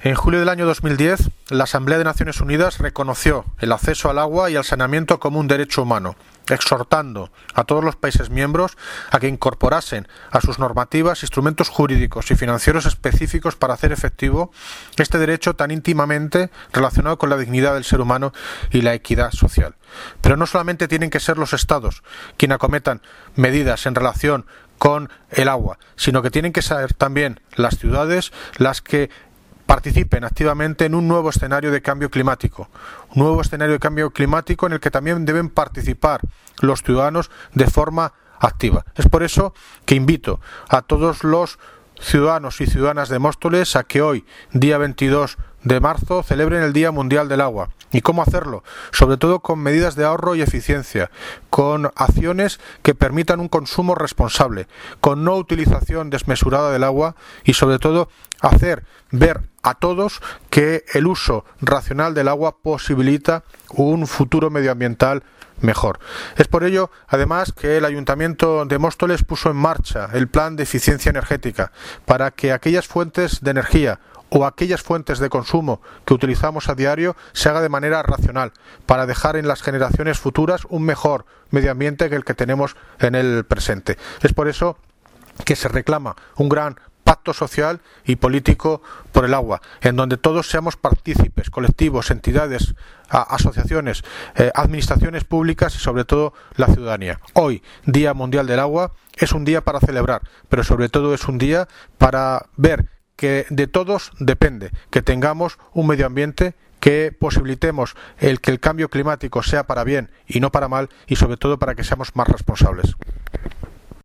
En julio del año 2010, la Asamblea de Naciones Unidas reconoció el acceso al agua y al saneamiento como un derecho humano, exhortando a todos los países miembros a que incorporasen a sus normativas instrumentos jurídicos y financieros específicos para hacer efectivo este derecho tan íntimamente relacionado con la dignidad del ser humano y la equidad social. Pero no solamente tienen que ser los Estados quienes acometan medidas en relación con el agua, sino que tienen que ser también las ciudades las que participen activamente en un nuevo escenario de cambio climático. Un nuevo escenario de cambio climático en el que también deben participar los ciudadanos de forma activa. Es por eso que invito a todos los ciudadanos y ciudadanas de Móstoles a que hoy, día 22 de marzo, celebren el Día Mundial del Agua. ¿Y cómo hacerlo? Sobre todo con medidas de ahorro y eficiencia, con acciones que permitan un consumo responsable, con no utilización desmesurada del agua y sobre todo hacer ver a todos que el uso racional del agua posibilita un futuro medioambiental mejor. Es por ello, además, que el Ayuntamiento de Móstoles puso en marcha el plan de eficiencia energética para que aquellas fuentes de energía o aquellas fuentes de consumo que utilizamos a diario se haga de manera racional, para dejar en las generaciones futuras un mejor medio ambiente que el que tenemos en el presente. Es por eso que se reclama un gran pacto social y político por el agua, en donde todos seamos partícipes, colectivos, entidades, asociaciones, administraciones públicas y sobre todo la ciudadanía. Hoy, Día Mundial del Agua, es un día para celebrar, pero sobre todo es un día para ver que de todos depende que tengamos un medio ambiente, que posibilitemos que el cambio climático sea para bien y no para mal, y sobre todo para que seamos más responsables.